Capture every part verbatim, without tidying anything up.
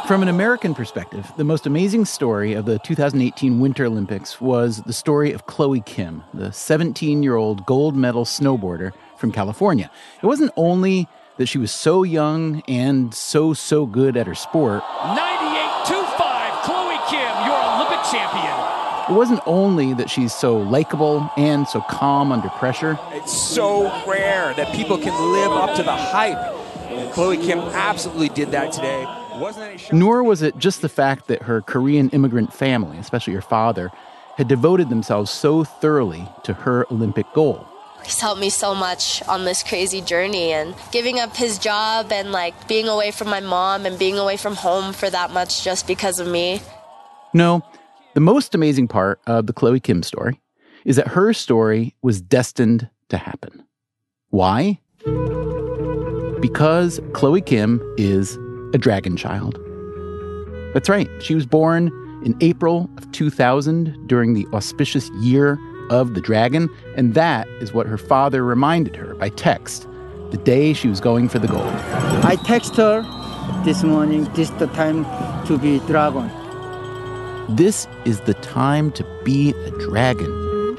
From an American perspective, the most amazing story of the two thousand eighteen Winter Olympics was the story of Chloe Kim, the seventeen-year-old gold medal snowboarder from California. It wasn't only that she was so young and so, so good at her sport. ninety-eight point two five, Chloe Kim, your Olympic champion. It wasn't only that she's so likable and so calm under pressure. It's so rare that people can live up to the hype. And Chloe Kim absolutely did that today. Wasn't any shock. Nor was it just the fact that her Korean immigrant family, especially her father, had devoted themselves so thoroughly to her Olympic goal. He's helped me so much on this crazy journey, and giving up his job and like being away from my mom and being away from home for that much just because of me. No, the most amazing part of the Chloe Kim story is that her story was destined to happen. Why? Because Chloe Kim is a dragon child. That's right. She was born in April of two thousand during the auspicious year of the dragon, and that is what her father reminded her by text the day she was going for the gold. I text her this morning, this is the time to be dragon. This is the time to be a dragon.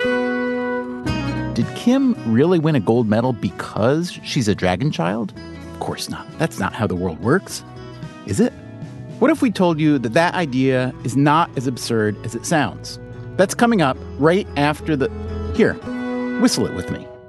Did Kim really win a gold medal because she's a dragon child? Of course not. That's not how the world works, is it? What if we told you that that idea is not as absurd as it sounds? That's coming up right after the... Here, whistle it with me.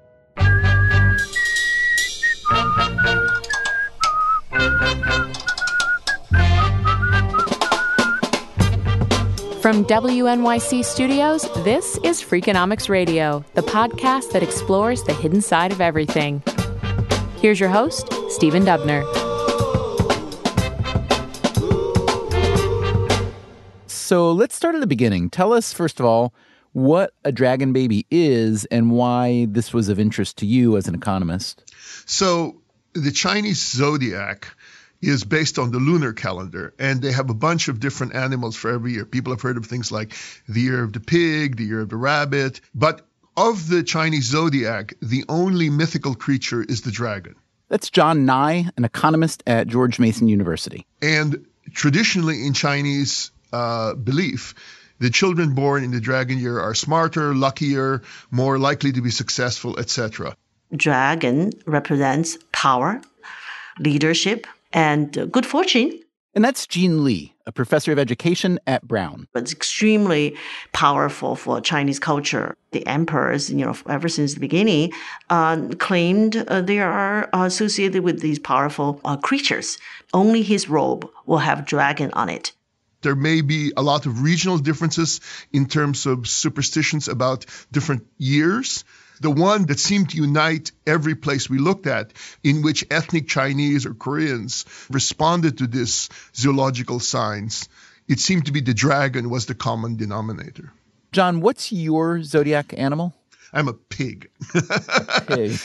From W N Y C Studios, this is Freakonomics Radio, the podcast that explores the hidden side of everything. Here's your host, Stephen Dubner. So let's start at the beginning. Tell us, first of all, what a dragon baby is and why this was of interest to you as an economist. So the Chinese zodiac is based on the lunar calendar, and they have a bunch of different animals for every year. People have heard of things like the year of the pig, the year of the rabbit. But of the Chinese zodiac, the only mythical creature is the dragon. That's John Nye, an economist at George Mason University. And traditionally in Chinese uh, belief, the children born in the dragon year are smarter, luckier, more likely to be successful, et cetera. Dragon represents power, leadership, and good fortune. And that's Jean Lee, a professor of education at Brown. It's extremely powerful for Chinese culture. The emperors, you know, ever since the beginning, uh, claimed uh, they are associated with these powerful uh, creatures. Only his robe will have dragon on it. There may be a lot of regional differences in terms of superstitions about different years. The one that seemed to unite every place we looked at, in which ethnic Chinese or Koreans responded to this zoological signs, it seemed to be the dragon was the common denominator. John, what's your zodiac animal? I'm a pig. Pig.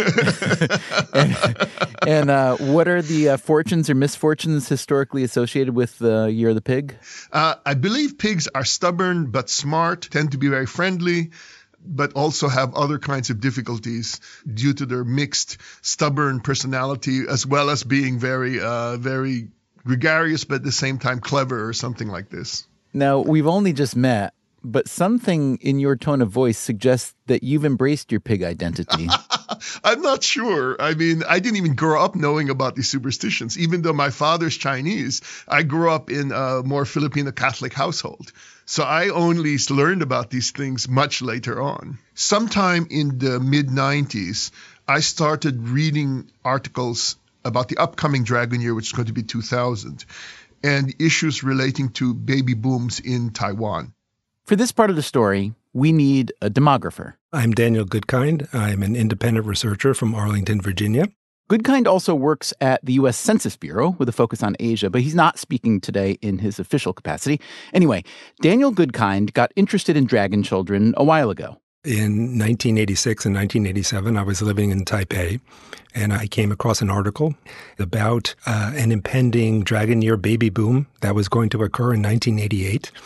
and and uh, what are the uh, fortunes or misfortunes historically associated with the year of the pig? Uh, I believe pigs are stubborn but smart, tend to be very friendly, but also have other kinds of difficulties due to their mixed, stubborn personality, as well as being very, uh, very gregarious, but at the same time clever or something like this. Now, we've only just met, but something in your tone of voice suggests that you've embraced your pig identity. I'm not sure. I mean, I didn't even grow up knowing about these superstitions. Even though my father's Chinese, I grew up in a more Filipino Catholic household. So I only learned about these things much later on. Sometime in the mid nineties, I started reading articles about the upcoming dragon year, which is going to be two thousand, and issues relating to baby booms in Taiwan. For this part of the story, we need a demographer. I'm Daniel Goodkind. I'm an independent researcher from Arlington, Virginia. Goodkind also works at the U S Census Bureau with a focus on Asia, but he's not speaking today in his official capacity. Anyway, Daniel Goodkind got interested in dragon children a while ago. In nineteen eighty-six and nineteen eighty-seven, I was living in Taipei, and I came across an article about uh, an impending dragon year baby boom that was going to occur in nineteen eighty-eight.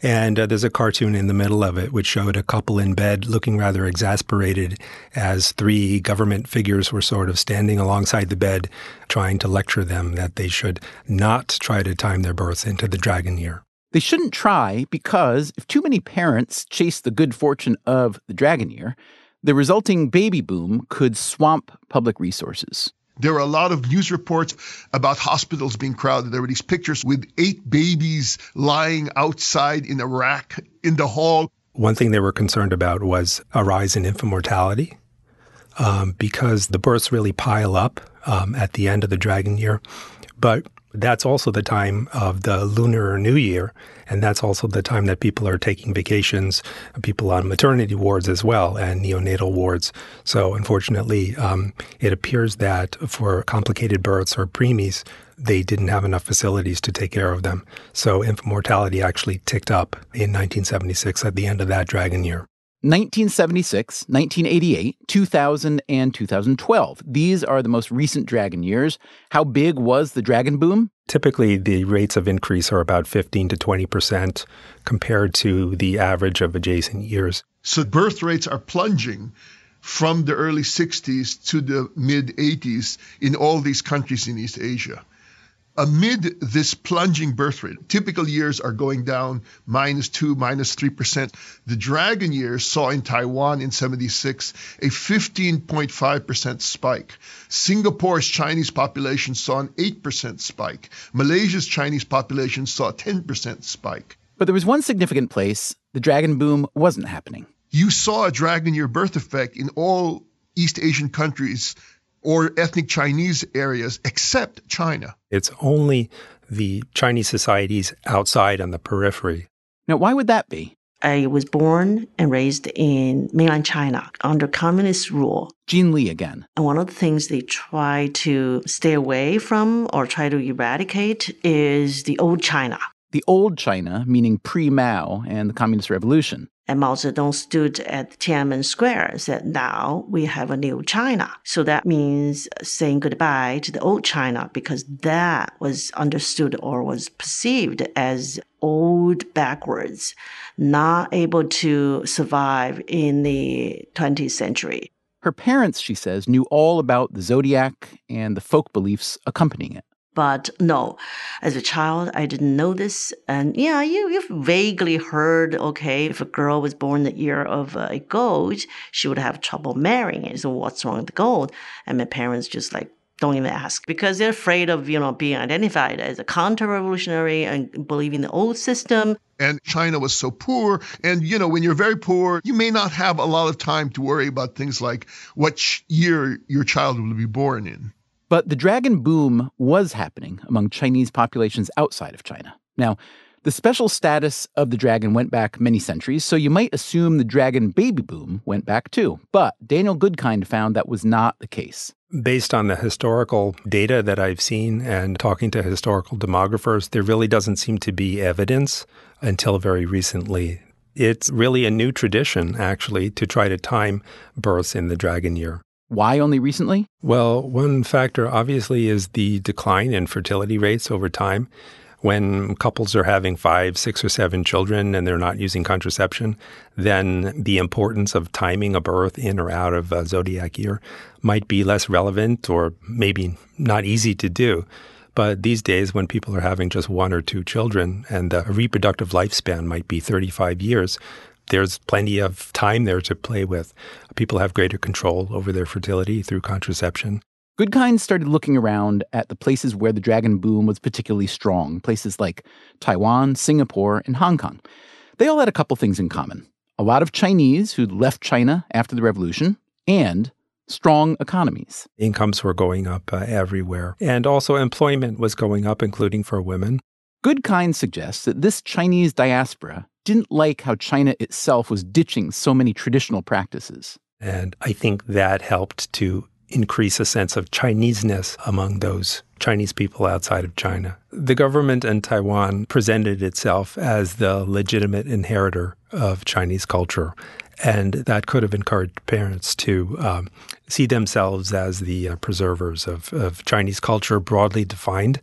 And uh, there's a cartoon in the middle of it which showed a couple in bed looking rather exasperated as three government figures were sort of standing alongside the bed trying to lecture them that they should not try to time their birth into the dragon year. They shouldn't try because if too many parents chase the good fortune of the dragon year, the resulting baby boom could swamp public resources. There were a lot of news reports about hospitals being crowded. There were these pictures with eight babies lying outside in a rack in the hall. One thing they were concerned about was a rise in infant mortality um, because the births really pile up um, at the end of the dragon year. But that's also the time of the Lunar New Year, and that's also the time that people are taking vacations, people on maternity wards as well, and neonatal wards. So unfortunately, um, it appears that for complicated births or preemies, they didn't have enough facilities to take care of them. So infant mortality actually ticked up in nineteen seventy-six at the end of that dragon year. nineteen seventy-six, nineteen eighty-eight, two thousand, and two thousand twelve. These are the most recent dragon years. How big was the dragon boom? Typically, the rates of increase are about fifteen to twenty percent compared to the average of adjacent years. So birth rates are plunging from the early sixties to the mid-eighties in all these countries in East Asia. Amid this plunging birth rate, typical years are going down minus two, minus three percent. The dragon year saw in Taiwan in seventy-six a fifteen point five percent spike. Singapore's Chinese population saw an eight percent spike. Malaysia's Chinese population saw a ten percent spike. But there was one significant place the dragon boom wasn't happening. You saw a dragon year birth effect in all East Asian countries or ethnic Chinese areas except China. It's only the Chinese societies outside on the periphery. Now, why would that be? I was born and raised in mainland China under communist rule. Jean Lee again. And one of the things they try to stay away from or try to eradicate is the old China. The old China, meaning pre-Mao and the Communist Revolution. And Mao Zedong stood at Tiananmen Square and said, now we have a new China. So that means saying goodbye to the old China because that was understood or was perceived as old backwards, not able to survive in the twentieth century. Her parents, she says, knew all about the zodiac and the folk beliefs accompanying it. But no, as a child, I didn't know this. And yeah, you, you've vaguely heard, okay, if a girl was born the year of uh, a goat, she would have trouble marrying it. So what's wrong with the goat? And my parents just like, don't even ask because they're afraid of, you know, being identified as a counter-revolutionary and believing the old system. And China was so poor. And, you know, when you're very poor, you may not have a lot of time to worry about things like what year your child will be born in. But the dragon boom was happening among Chinese populations outside of China. Now, the special status of the dragon went back many centuries, so you might assume the dragon baby boom went back too. But Daniel Goodkind found that was not the case. Based on the historical data that I've seen and talking to historical demographers, there really doesn't seem to be evidence until very recently. It's really a new tradition, actually, to try to time births in the dragon year. Why only recently? Well, one factor obviously is the decline in fertility rates over time. When couples are having five, six, or seven children and they're not using contraception, then the importance of timing a birth in or out of a zodiac year might be less relevant or maybe not easy to do. But these days, when people are having just one or two children and the reproductive lifespan might be thirty-five years, there's plenty of time there to play with. People have greater control over their fertility through contraception. Goodkind started looking around at the places where the dragon boom was particularly strong, places like Taiwan, Singapore, and Hong Kong. They all had a couple things in common. A lot of Chinese who'd left China after the revolution, and strong economies. Incomes were going up uh, everywhere. And also employment was going up, including for women. Goodkind suggests that this Chinese diaspora didn't like how China itself was ditching so many traditional practices. And I think that helped to increase a sense of Chineseness among those Chinese people outside of China. The government in Taiwan presented itself as the legitimate inheritor of Chinese culture, and that could have encouraged parents to um, see themselves as the uh, preservers of, of Chinese culture broadly defined.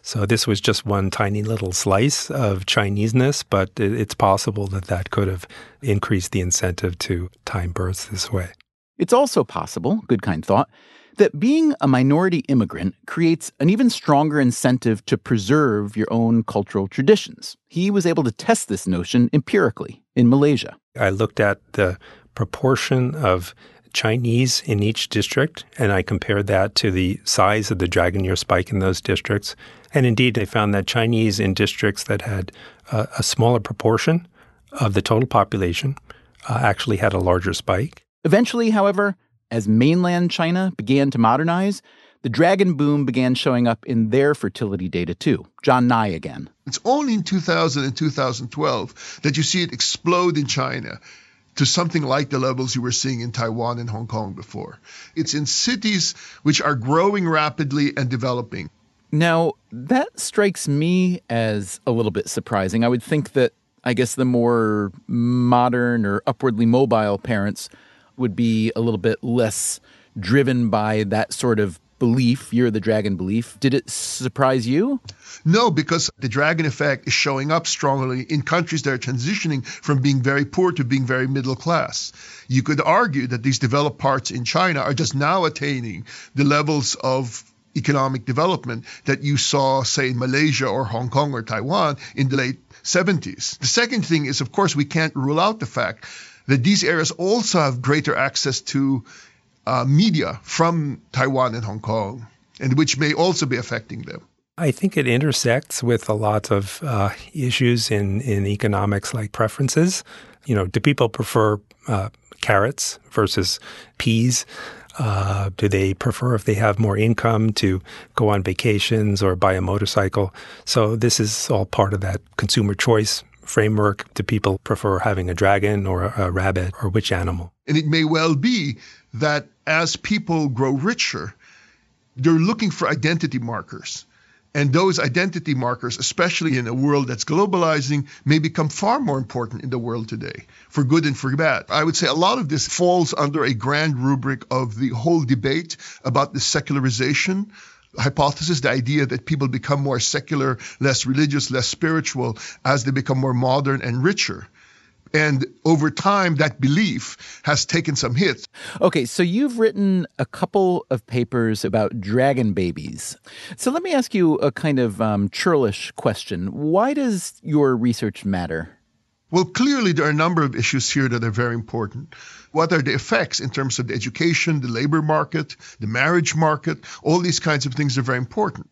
So this was just one tiny little slice of Chineseness, but it's possible that that could have increased the incentive to time births this way. It's also possible, Goodkind thought, that being a minority immigrant creates an even stronger incentive to preserve your own cultural traditions. He was able to test this notion empirically in Malaysia. I looked at the proportion of Chinese in each district, and I compared that to the size of the Dragon Year spike in those districts. And indeed, I found that Chinese in districts that had uh, a smaller proportion of the total population uh, actually had a larger spike. Eventually, however, as mainland China began to modernize, the dragon boom began showing up in their fertility data too. John Nye again. It's only in two thousand and two thousand twelve that you see it explode in China to something like the levels you were seeing in Taiwan and Hong Kong before. It's in cities which are growing rapidly and developing. Now, that strikes me as a little bit surprising. I would think that, I guess, the more modern or upwardly mobile parents would be a little bit less driven by that sort of belief, year of the dragon belief. Did it surprise you? No, because the dragon effect is showing up strongly in countries that are transitioning from being very poor to being very middle class. You could argue that these developed parts in China are just now attaining the levels of economic development that you saw, say, in Malaysia or Hong Kong or Taiwan in the late seventies. The second thing is, of course, we can't rule out the fact that these areas also have greater access to uh, media from Taiwan and Hong Kong, and which may also be affecting them. I think it intersects with a lot of uh, issues in, in economics like preferences. You know, do people prefer uh, carrots versus peas? Uh, do they prefer, if they have more income, to go on vacations or buy a motorcycle? So this is all part of that consumer choice framework. Do people prefer having a dragon or a, a rabbit, or which animal? And it may well be that as people grow richer, they're looking for identity markers. And those identity markers, especially in a world that's globalizing, may become far more important in the world today, for good and for bad. I would say a lot of this falls under a grand rubric of the whole debate about the secularization hypothesis, the idea that people become more secular, less religious, less spiritual as they become more modern and richer. And over time, that belief has taken some hits. Okay, so you've written a couple of papers about dragon babies. So let me ask you a kind of um, churlish question. Why does your research matter? Well, clearly there are a number of issues here that are very important. What are the effects in terms of the education, the labor market, the marriage market? All these kinds of things are very important.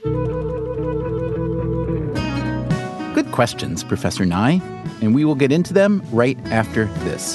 Good questions, Professor Nye, and we will get into them right after this.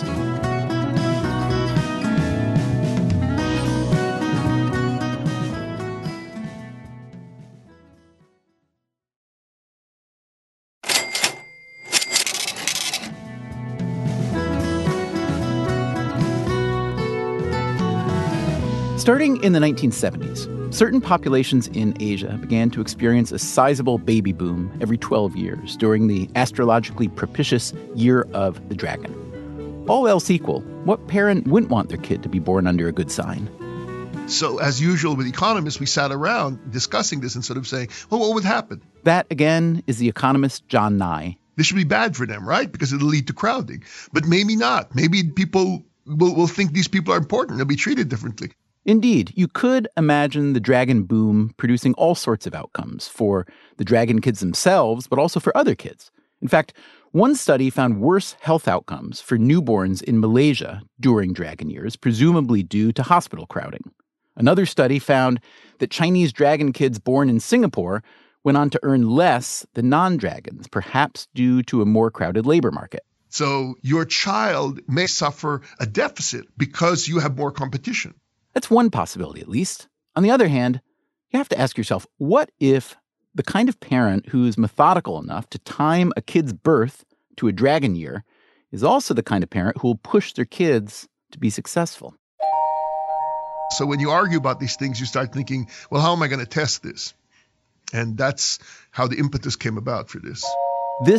Starting in the nineteen seventies, certain populations in Asia began to experience a sizable baby boom every twelve years during the astrologically propitious Year of the Dragon. All else equal, what parent wouldn't want their kid to be born under a good sign? So, as usual with economists, we sat around discussing this and sort of saying, well, what would happen? That, again, is the economist John Nye. This should be bad for them, right? Because it'll lead to crowding. But maybe not. Maybe people will, will think these people are important. They'll be treated differently. Indeed, you could imagine the dragon boom producing all sorts of outcomes for the dragon kids themselves, but also for other kids. In fact, one study found worse health outcomes for newborns in Malaysia during dragon years, presumably due to hospital crowding. Another study found that Chinese dragon kids born in Singapore went on to earn less than non-dragons, perhaps due to a more crowded labor market. So your child may suffer a deficit because you have more competition. That's one possibility, at least. On the other hand, you have to ask yourself, what if the kind of parent who's methodical enough to time a kid's birth to a dragon year is also the kind of parent who will push their kids to be successful? So when you argue about these things, you start thinking, well, how am I going to test this? And that's how the impetus came about for this. This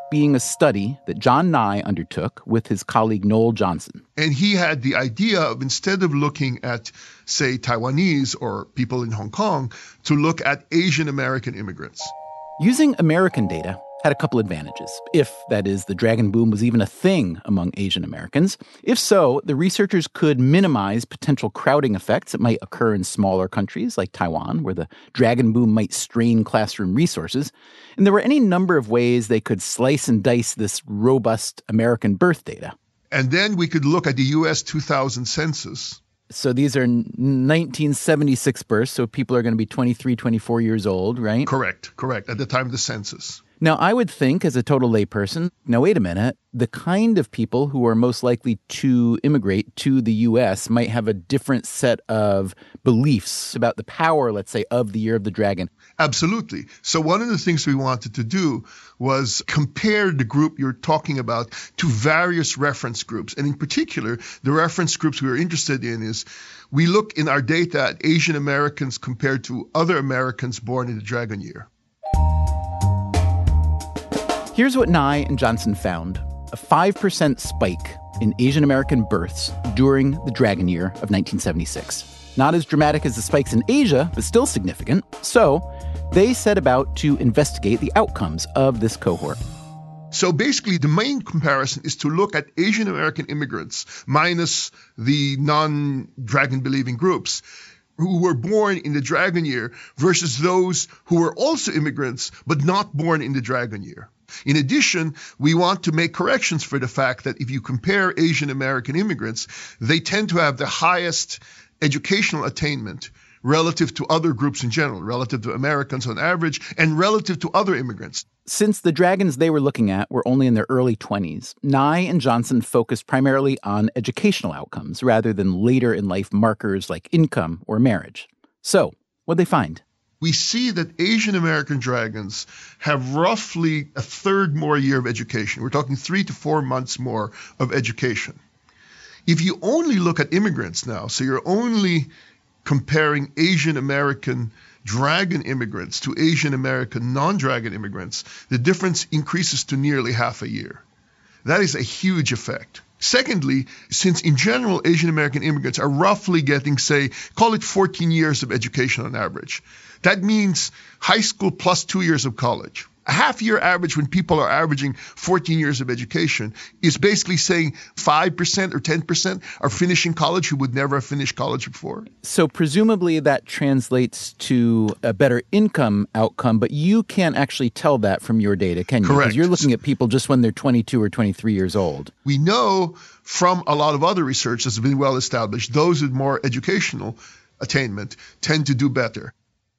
being a study that John Nye undertook with his colleague Noel Johnson. And he had the idea of, instead of looking at, say, Taiwanese or people in Hong Kong, to look at Asian American immigrants. Using American data had a couple advantages, if, that is, the dragon boom was even a thing among Asian Americans. If so, the researchers could minimize potential crowding effects that might occur in smaller countries like Taiwan, where the dragon boom might strain classroom resources. And there were any number of ways they could slice and dice this robust American birth data. And then we could look at the U S two thousand census. So these are nineteen seventy-six births, so people are going to be twenty-three, twenty-four years old, right? Correct, correct, at the time of the census. Now, I would think as a total layperson, now wait a minute, the kind of people who are most likely to immigrate to the U S might have a different set of beliefs about the power, let's say, of the Year of the Dragon. Absolutely. So one of the things we wanted to do was compare the group you're talking about to various reference groups. And in particular, the reference groups we were interested in is we look in our data at Asian Americans compared to other Americans born in the Dragon Year. Here's what Nye and Johnson found: a five percent spike in Asian American births during the Dragon Year of nineteen seventy-six. Not as dramatic as the spikes in Asia, but still significant. So they set about to investigate the outcomes of this cohort. So basically, the main comparison is to look at Asian American immigrants minus the non-dragon-believing groups who were born in the Dragon Year versus those who were also immigrants but not born in the Dragon Year. In addition, we want to make corrections for the fact that if you compare Asian American immigrants, they tend to have the highest educational attainment relative to other groups in general, relative to Americans on average, and relative to other immigrants. Since the dragons they were looking at were only in their early twenties, Nye and Johnson focused primarily on educational outcomes rather than later in life markers like income or marriage. So, what'd they find? We see that Asian American dragons have roughly a third more year of education. We're talking three to four months more of education. If you only look at immigrants now, so you're only comparing Asian American dragon immigrants to Asian American non-dragon immigrants, the difference increases to nearly half a year. That is a huge effect. Secondly, since in general Asian American immigrants are roughly getting, say, call it fourteen years of education on average, that means high school plus two years of college. A half-year average when people are averaging fourteen years of education is basically saying five percent or ten percent are finishing college who would never have finished college before. So presumably that translates to a better income outcome, but you can't actually tell that from your data, can you? Correct. Because you're looking at people just when they're twenty-two or twenty-three years old. We know from a lot of other research that's been well established, those with more educational attainment tend to do better.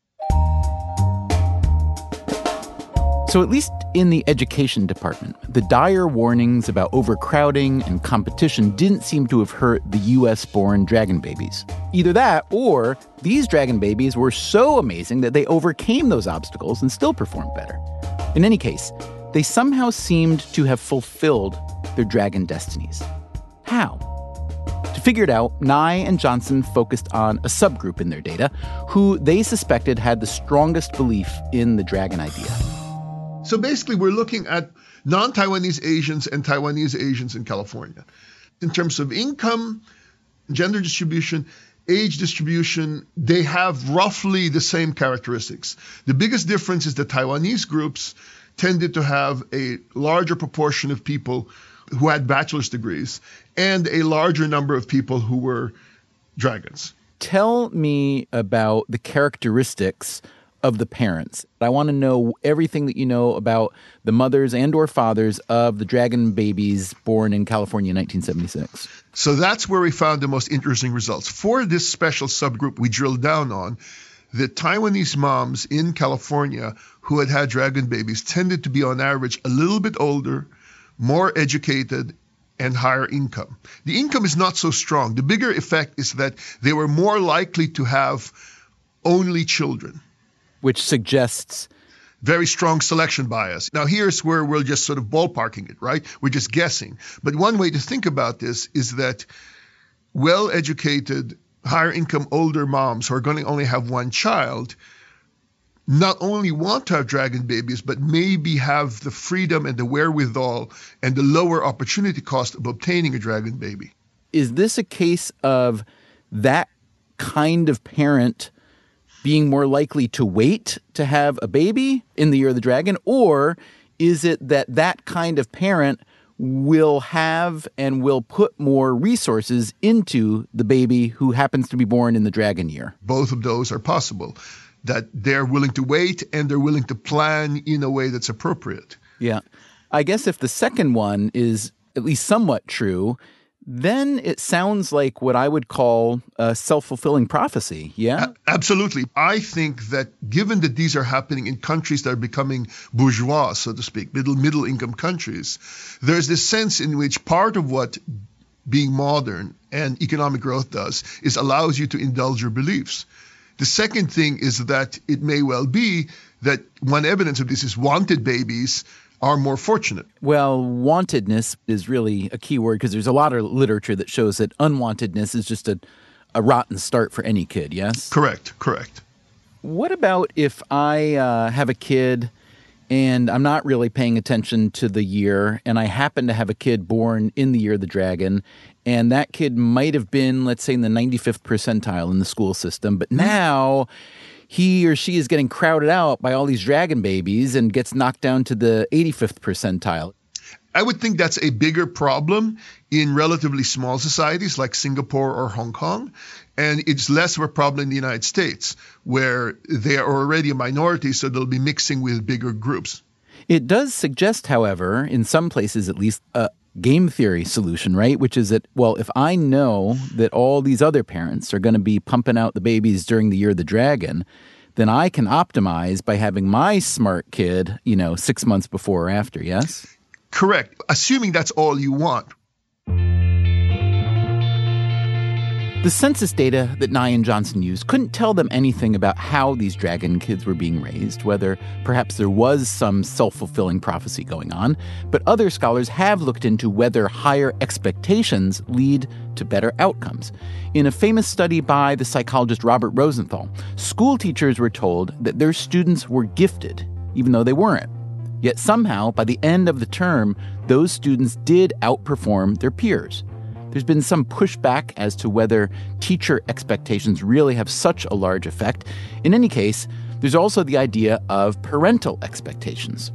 So at least in the education department, the dire warnings about overcrowding and competition didn't seem to have hurt the U S-born dragon babies. Either that, or these dragon babies were so amazing that they overcame those obstacles and still performed better. In any case, they somehow seemed to have fulfilled their dragon destinies. How? To figure it out, Nye and Johnson focused on a subgroup in their data who they suspected had the strongest belief in the dragon idea. So basically, we're looking at non-Taiwanese Asians and Taiwanese Asians in California. In terms of income, gender distribution, age distribution, they have roughly the same characteristics. The biggest difference is that Taiwanese groups tended to have a larger proportion of people who had bachelor's degrees and a larger number of people who were dragons. Tell me about the characteristics of the parents. I want to know everything that you know about the mothers and or fathers of the dragon babies born in California in nineteen seventy-six. So that's where we found the most interesting results. For this special subgroup we drilled down on, the Taiwanese moms in California who had had dragon babies tended to be on average a little bit older, more educated, and higher income. The income is not so strong. The bigger effect is that they were more likely to have only children, which suggests very strong selection bias. Now, here's where we're just sort of ballparking it, right? We're just guessing. But one way to think about this is that well-educated, higher income, older moms who are going to only have one child not only want to have dragon babies, but maybe have the freedom and the wherewithal and the lower opportunity cost of obtaining a dragon baby. Is this a case of that kind of parent being more likely to wait to have a baby in the year of the dragon? Or is it that that kind of parent will have and will put more resources into the baby who happens to be born in the dragon year? Both of those are possible, that they're willing to wait and they're willing to plan in a way that's appropriate. Yeah. I guess if the second one is at least somewhat true, then it sounds like what I would call a self-fulfilling prophecy, yeah? A- absolutely. I think that given that these are happening in countries that are becoming bourgeois, so to speak, middle middle income countries, there's this sense in which part of what being modern and economic growth does is allows you to indulge your beliefs. The second thing is that it may well be that one evidence of this is wanted babies are more fortunate. Well, wantedness is really a key word because there's a lot of literature that shows that unwantedness is just a, a rotten start for any kid, yes? Correct, correct. What about if I uh, have a kid and I'm not really paying attention to the year and I happen to have a kid born in the year of the dragon and that kid might have been, let's say, in the ninety-fifth percentile in the school system, but now he or she is getting crowded out by all these dragon babies and gets knocked down to the eighty-fifth percentile. I would think that's a bigger problem in relatively small societies like Singapore or Hong Kong. And it's less of a problem in the United States, where they are already a minority, so they'll be mixing with bigger groups. It does suggest, however, in some places at least, a game theory solution, right? Which is that, well, if I know that all these other parents are going to be pumping out the babies during the year of the dragon, then I can optimize by having my smart kid, you know, six months before or after, yes? Correct. Assuming that's all you want. The census data that Nye and Johnson used couldn't tell them anything about how these dragon kids were being raised, whether perhaps there was some self-fulfilling prophecy going on, but other scholars have looked into whether higher expectations lead to better outcomes. In a famous study by the psychologist Robert Rosenthal, school teachers were told that their students were gifted, even though they weren't. Yet somehow, by the end of the term, those students did outperform their peers. There's been some pushback as to whether teacher expectations really have such a large effect. In any case, there's also the idea of parental expectations.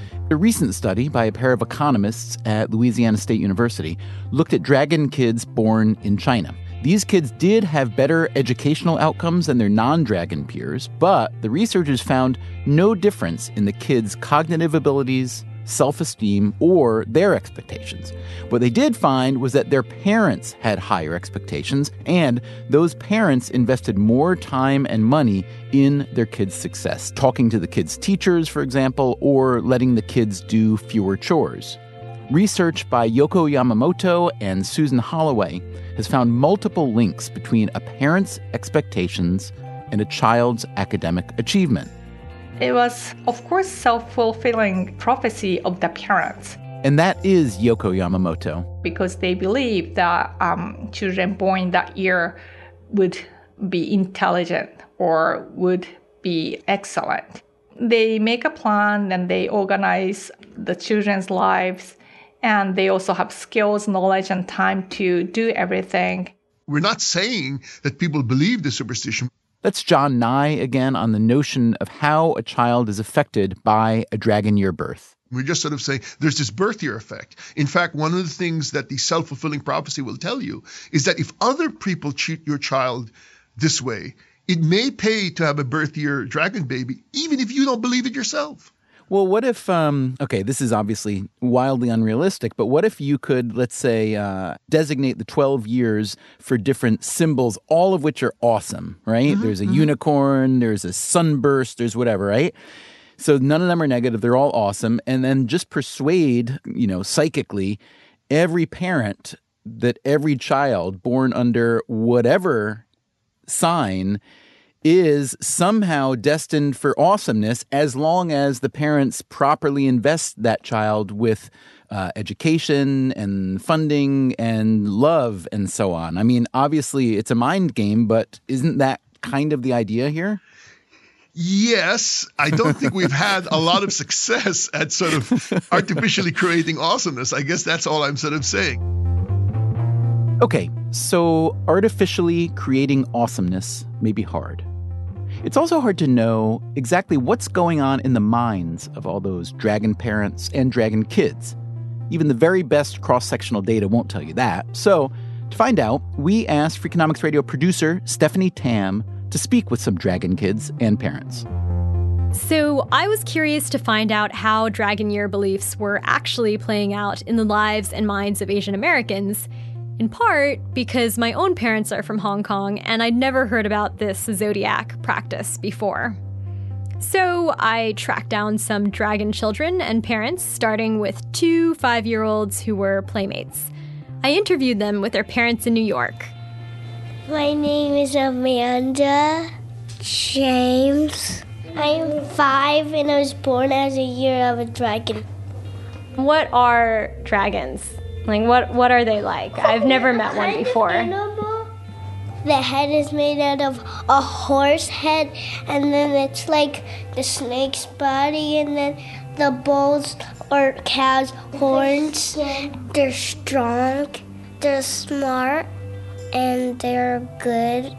A recent study by a pair of economists at Louisiana State University looked at dragon kids born in China. These kids did have better educational outcomes than their non-dragon peers, but the researchers found no difference in the kids' cognitive abilities, self-esteem, or their expectations. What they did find was that their parents had higher expectations, and those parents invested more time and money in their kids' success, talking to the kids' teachers, for example, or letting the kids do fewer chores. Research by Yoko Yamamoto and Susan Holloway has found multiple links between a parent's expectations and a child's academic achievement. It was, of course, self-fulfilling prophecy of the parents. And that is Yoko Yamamoto. Because they believe that um, children born that year would be intelligent or would be excellent. They make a plan and they organize the children's lives, and they also have skills, knowledge, and time to do everything. We're not saying that people believe the superstition. That's John Nye again on the notion of how a child is affected by a dragon year birth. We're just sort of saying there's this birth year effect. In fact, one of the things that the self-fulfilling prophecy will tell you is that if other people treat your child this way, it may pay to have a birth year dragon baby, even if you don't believe it yourself. Well, what if, um, okay, this is obviously wildly unrealistic, but what if you could, let's say, uh, designate the twelve years for different symbols, all of which are awesome, right? Mm-hmm, there's a mm-hmm. unicorn, there's a sunburst, there's whatever, right? So none of them are negative, they're all awesome. And then just persuade, you know, psychically, every parent that every child born under whatever sign is somehow destined for awesomeness as long as the parents properly invest that child with uh, education and funding and love and so on. I mean, obviously it's a mind game, but isn't that kind of the idea here? Yes, I don't think we've had a lot of success at sort of artificially creating awesomeness. I guess that's all I'm sort of saying. Okay, so artificially creating awesomeness may be hard. It's also hard to know exactly what's going on in the minds of all those dragon parents and dragon kids. Even the very best cross-sectional data won't tell you that. So, to find out, we asked Freakonomics Radio producer Stephanie Tam to speak with some dragon kids and parents. So I was curious to find out how Dragon Year beliefs were actually playing out in the lives and minds of Asian Americans, in part because my own parents are from Hong Kong and I'd never heard about this zodiac practice before. So I tracked down some dragon children and parents, starting with two five-year-olds who were playmates. I interviewed them with their parents in New York. My name is Amanda James. I'm five and I was born as a year of a dragon. What are dragons? Like, what, what are they like? I've never met one before. The head is made out of a horse head, and then it's like the snake's body, and then the bulls or cow's horns. They're strong, they're smart, and they're good.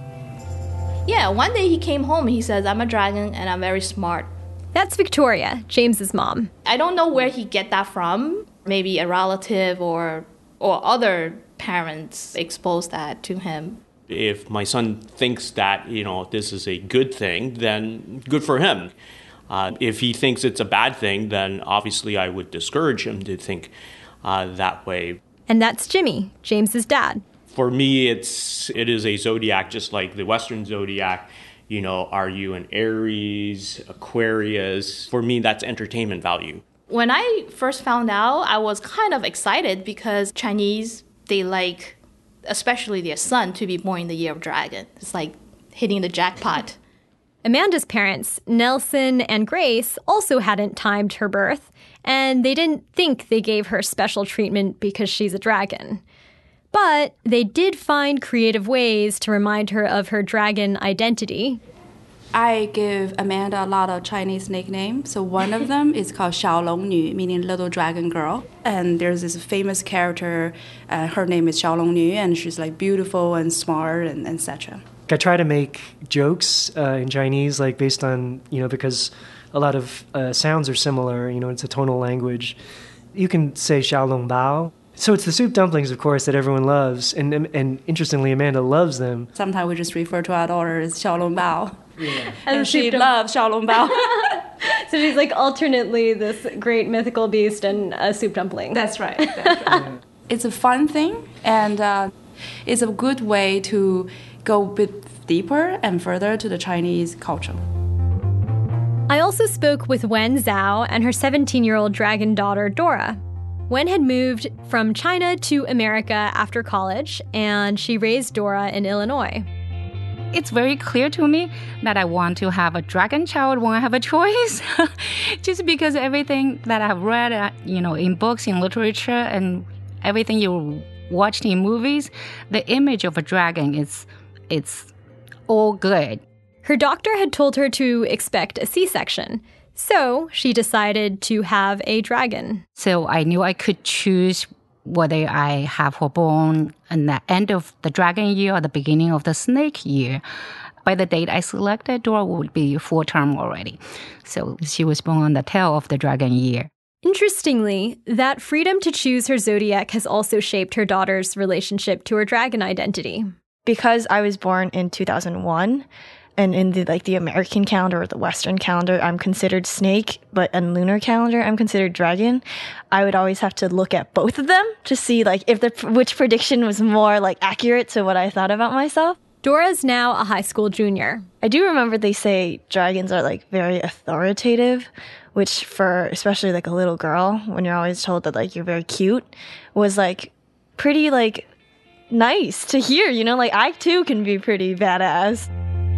Yeah, one day he came home, he says, I'm a dragon and I'm very smart. That's Victoria, James's mom. I don't know where he get that from. Maybe a relative or or other parents exposed that to him. If my son thinks that, you know, this is a good thing, then good for him. Uh, if he thinks it's a bad thing, then obviously I would discourage him to think uh, that way. And that's Jimmy, James's dad. For me, it's it is a zodiac just like the Western zodiac. You know, are you an Aries, Aquarius? For me, that's entertainment value. When I first found out, I was kind of excited because Chinese, they like, especially their son, to be born in the year of dragon. It's like hitting the jackpot. Amanda's parents, Nelson and Grace, also hadn't timed her birth, and they didn't think they gave her special treatment because she's a dragon. But they did find creative ways to remind her of her dragon identity. I give Amanda a lot of Chinese nicknames. So one of them is called Xiaolongnü, meaning little dragon girl. And there's this famous character, uh, her name is Xiaolongnü, and she's like beautiful and smart and et cetera. I try to make jokes uh, in Chinese, like based on, you know, because a lot of uh, sounds are similar, you know, it's a tonal language. You can say Xiaolong Bao. So it's the soup dumplings, of course, that everyone loves. And and interestingly, Amanda loves them. Sometimes we just refer to our daughter as Xiaolong Bao. Yeah. And, and she loves Xiaolong Bao. So she's like alternately this great mythical beast and a soup dumpling. That's right. That's right. It's a fun thing, and uh, it's a good way to go a bit deeper and further to the Chinese culture. I also spoke with Wen Zhao and her seventeen-year-old dragon daughter, Dora. Wen had moved from China to America after college, and she raised Dora in Illinois. It's very clear to me that I want to have a dragon child when I have a choice. Just because everything that I've read, uh, you know, in books, in literature, and everything you watched in movies, the image of a dragon is, it's all good. Her doctor had told her to expect a C-section. So she decided to have a dragon. So I knew I could choose whether I have her born at the end of the dragon year or the beginning of the snake year. By the date I selected, Dora would be full term already. So she was born on the tail of the dragon year. Interestingly, that freedom to choose her zodiac has also shaped her daughter's relationship to her dragon identity. Because I was born in two thousand one, and in the like the American calendar or the Western calendar, I'm considered snake, but in lunar calendar, I'm considered dragon. I would always have to look at both of them to see like if the which prediction was more like accurate to what I thought about myself. Dora's now a high school junior. I do remember they say dragons are like very authoritative, which for especially like a little girl, when you're always told that like you're very cute, was like pretty like nice to hear, you know, like I too can be pretty badass.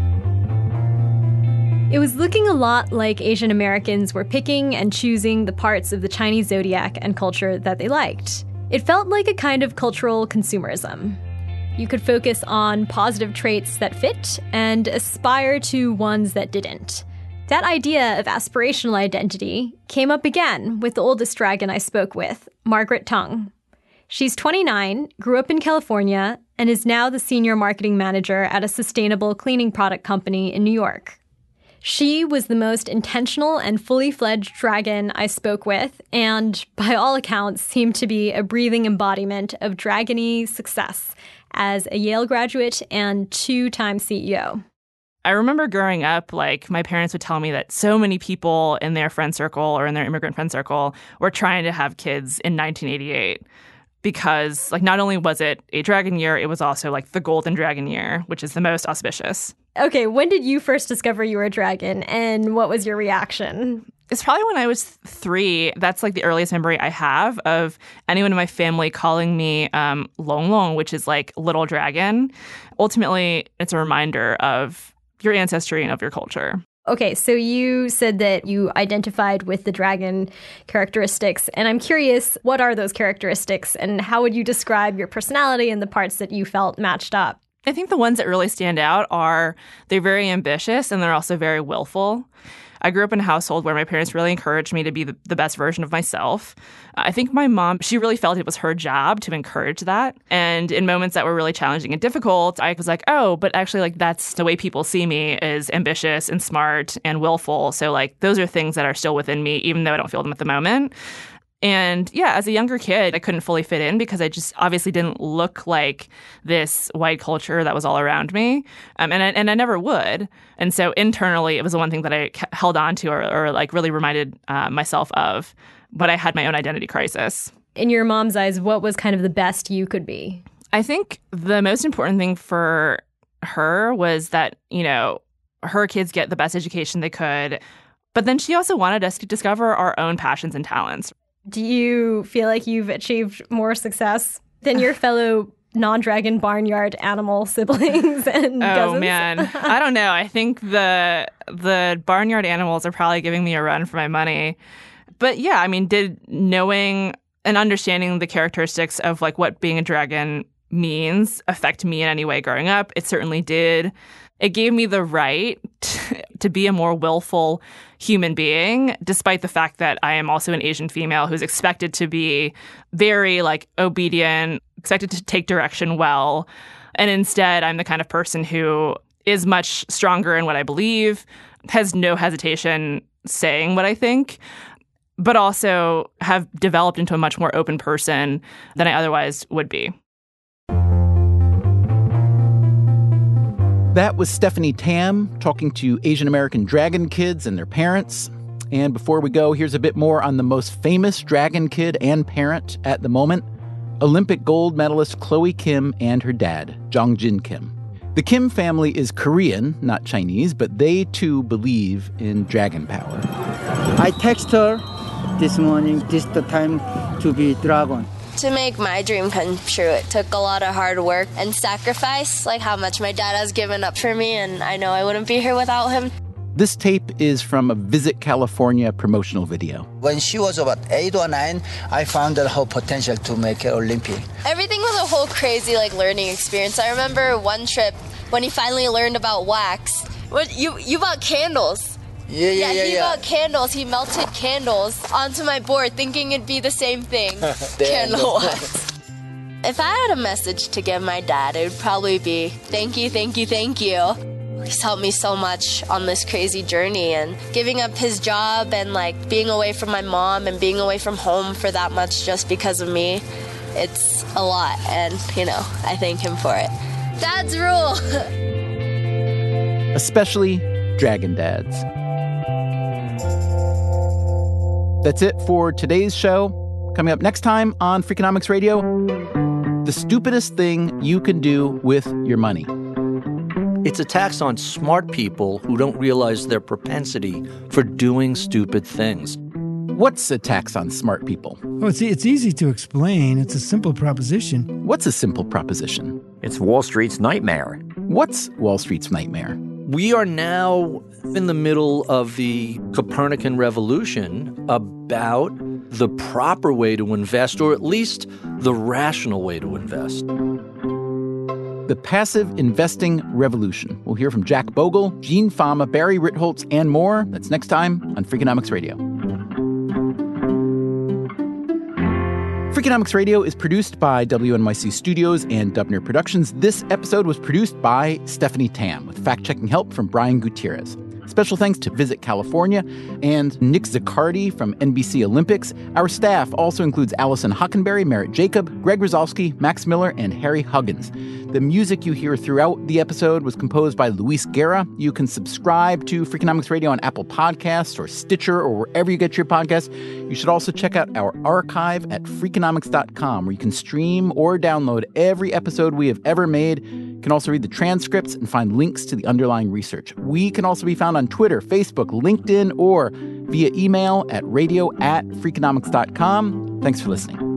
It was looking a lot like Asian Americans were picking and choosing the parts of the Chinese zodiac and culture that they liked. It felt like a kind of cultural consumerism. You could focus on positive traits that fit and aspire to ones that didn't. That idea of aspirational identity came up again with the oldest dragon I spoke with, Margaret Tung. She's twenty-nine, grew up in California, and is now the senior marketing manager at a sustainable cleaning product company in New York. She was the most intentional and fully fledged dragon I spoke with, and by all accounts seemed to be a breathing embodiment of dragony success as a Yale graduate and two-time C E O. I remember growing up, like, my parents would tell me that so many people in their friend circle or in their immigrant friend circle were trying to have kids in nineteen eighty-eight. Because, like, not only was it a dragon year, it was also, like, the golden dragon year, which is the most auspicious. Okay, when did you first discover you were a dragon, and what was your reaction? It's probably when I was three. That's, like, the earliest memory I have of anyone in my family calling me um, Long Long, which is, like, little dragon. Ultimately, it's a reminder of your ancestry and of your culture. Okay, so you said that you identified with the dragon characteristics, and I'm curious, what are those characteristics, and how would you describe your personality and the parts that you felt matched up? I think the ones that really stand out are they're very ambitious and they're also very willful. I grew up in a household where my parents really encouraged me to be the, the best version of myself. I think my mom, she really felt it was her job to encourage that. And in moments that were really challenging and difficult, I was like, oh, but actually, like, that's the way people see me, is ambitious and smart and willful. So, like, those are things that are still within me, even though I don't feel them at the moment. And yeah, as a younger kid, I couldn't fully fit in because I just obviously didn't look like this white culture that was all around me. Um, and, I, and I never would. And so internally, it was the one thing that I held on to or, or like really reminded uh, myself of. But I had my own identity crisis. In your mom's eyes, what was kind of the best you could be? I think the most important thing for her was that, you know, her kids get the best education they could. But then she also wanted us to discover our own passions and talents. Do you feel like you've achieved more success than your fellow non-dragon barnyard animal siblings and oh, cousins? Man. I don't know. I think the the barnyard animals are probably giving me a run for my money. But yeah, I mean, did knowing and understanding the characteristics of like what being a dragon means affect me in any way growing up? It certainly did. It gave me the right t- to be a more willful human being, despite the fact that I am also an Asian female who's expected to be very like obedient, expected to take direction well. And instead, I'm the kind of person who is much stronger in what I believe, has no hesitation saying what I think, but also have developed into a much more open person than I otherwise would be. That was Stephanie Tam talking to Asian American dragon kids and their parents. And before we go, here's a bit more on the most famous dragon kid and parent at the moment, Olympic gold medalist Chloe Kim and her dad, Jong-jin Kim. The Kim family is Korean, not Chinese, but they too believe in dragon power. I text her this morning, this is the time to be dragon. To make my dream come true, it took a lot of hard work and sacrifice, like how much my dad has given up for me, and I know I wouldn't be here without him. This tape is from a Visit California promotional video. When she was about eight or nine, I found out her potential to make an Olympic. Everything was a whole crazy like learning experience. I remember one trip when he finally learned about wax. What you you bought candles? Yeah, yeah, yeah. yeah. He yeah. bought candles. He melted candles onto my board, thinking it'd be the same thing. Candle wax. If I had a message to give my dad, it would probably be thank you, thank you, thank you. He's helped me so much on this crazy journey, and giving up his job and like being away from my mom and being away from home for that much just because of me, it's a lot, and you know, I thank him for it. Dad's rule. Especially dragon dads. That's it for today's show. Coming up next time on Freakonomics Radio, the stupidest thing you can do with your money. It's a tax on smart people who don't realize their propensity for doing stupid things. What's a tax on smart people? Oh, it's, it's easy to explain. It's a simple proposition. What's a simple proposition? It's Wall Street's nightmare. What's Wall Street's nightmare? We are now in the middle of the Copernican revolution about the proper way to invest, or at least the rational way to invest. The Passive Investing Revolution. We'll hear from Jack Bogle, Gene Fama, Barry Ritholtz, and more. That's next time on Freakonomics Radio. Freakonomics Radio is produced by W N Y C Studios and Dubner Productions. This episode was produced by Stephanie Tam with fact-checking help from Brian Gutierrez. Special thanks to Visit California and Nick Zaccardi from N B C Olympics. Our staff also includes Allison Hockenberry, Merritt Jacob, Greg Rozalski, Max Miller, and Harry Huggins. The music you hear throughout the episode was composed by Luis Guerra. You can subscribe to Freakonomics Radio on Apple Podcasts or Stitcher or wherever you get your podcasts. You should also check out our archive at freakonomics dot com, where you can stream or download every episode we have ever made. You can also read the transcripts and find links to the underlying research. We can also be found on Twitter, Facebook, LinkedIn, or via email at radio at freakonomics dot com. Thanks for listening.